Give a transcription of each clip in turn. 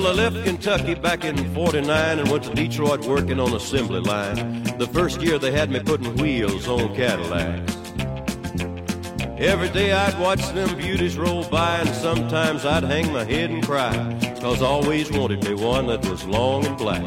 Well, I left Kentucky back in '49 and went to Detroit working on assembly line. The first year they had me putting wheels on Cadillacs. Every day I'd watch them beauties roll by, and sometimes I'd hang my head and cry, 'cause I always wanted me one that was long and black.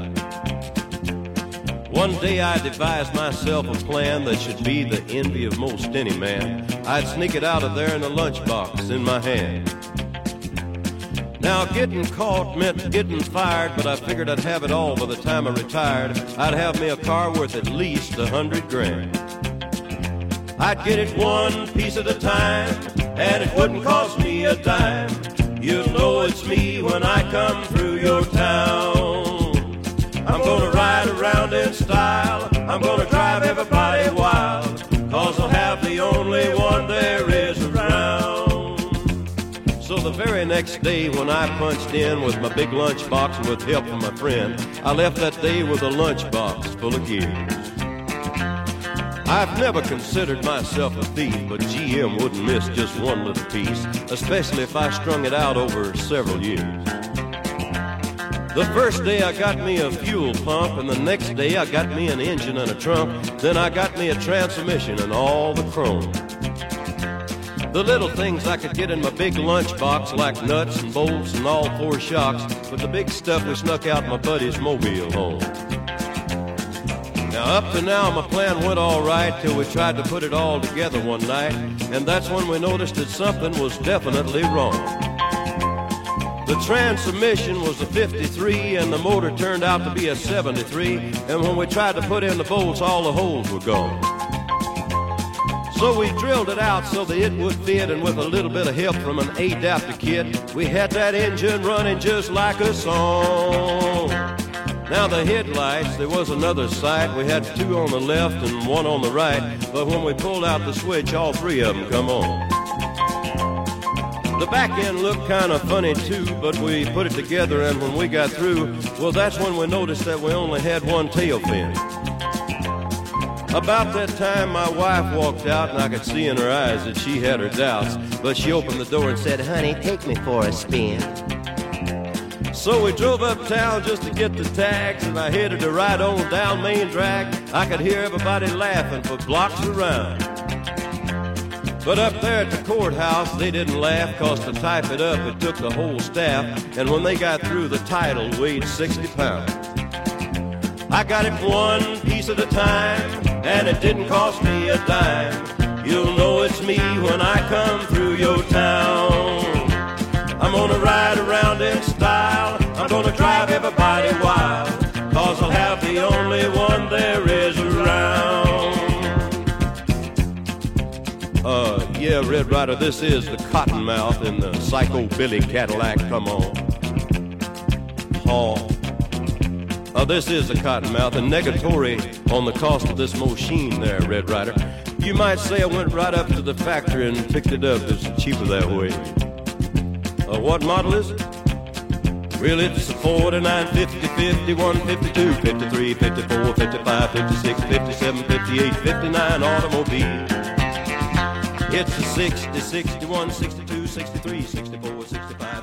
One day I devised myself a plan that should be the envy of most any man. I'd sneak it out of there in a lunchbox in my hand. Now getting caught meant getting fired, but I figured I'd have it all by the time I retired. I'd have me a car worth at least $100 grand. I'd get it one piece at a time, and it wouldn't cost me a dime. You'll know it's me when I come through your town. I'm gonna ride around in style, I'm gonna drive everybody wild, 'cause I'll have the only one there is around. So the very next day when I punched in with my big lunchbox and with help from my friend, I left that day with a lunchbox full of gears. I've never considered myself a thief, but GM wouldn't miss just one little piece, especially if I strung it out over several years. The first day I got me a fuel pump, and the next day I got me an engine and a trunk. Then I got me a transmission and all the chrome. The little things I could get in my big lunchbox, like nuts and bolts and all four shocks, but the big stuff we snuck out my buddy's mobile home. Now up to now my plan went all right till we tried to put it all together one night, and that's when we noticed that something was definitely wrong. The transmission was a 53 and the motor turned out to be a 73, and when we tried to put in the bolts, all the holes were gone. So we drilled it out so that it would fit, and with a little bit of help from an adapter kit, we had that engine running just like a song. Now the headlights, there was another sight. We had two on the left and one on the right, but when we pulled out the switch, all three of them come on. The back end looked kind of funny too, but we put it together, and when we got through, well, that's when we noticed that we only had one tail fin. About that time, my wife walked out, and I could see in her eyes that she had her doubts, but she opened the door and said, "Honey, take me for a spin." So we drove uptown just to get the tags, and I headed to ride on down Main Drag. I could hear everybody laughing for blocks around. But up there at the courthouse, they didn't laugh, 'cause to type it up, it took the whole staff, and when they got through, the title weighed 60 pounds. I got it one piece at a time, and it didn't cost me a dime. You'll know it's me when I come through your town. I'm gonna ride around in style, I'm gonna drive everybody wild, 'cause I'll have the only one there is around. Yeah, Red Ryder, this is the Cottonmouth in the Psycho Billy Cadillac, come on. This is the Cottonmouth, and negatory on the cost of this machine there, Red Ryder. You might say I went right up to the factory and picked it up. It's cheaper that way. What model is it? Well, it's a 49, 50, 51, 52, 53, 54, 55, 56, 57, 58, 59 automobile. It's a 60, 61, 62, 63, 64, 65.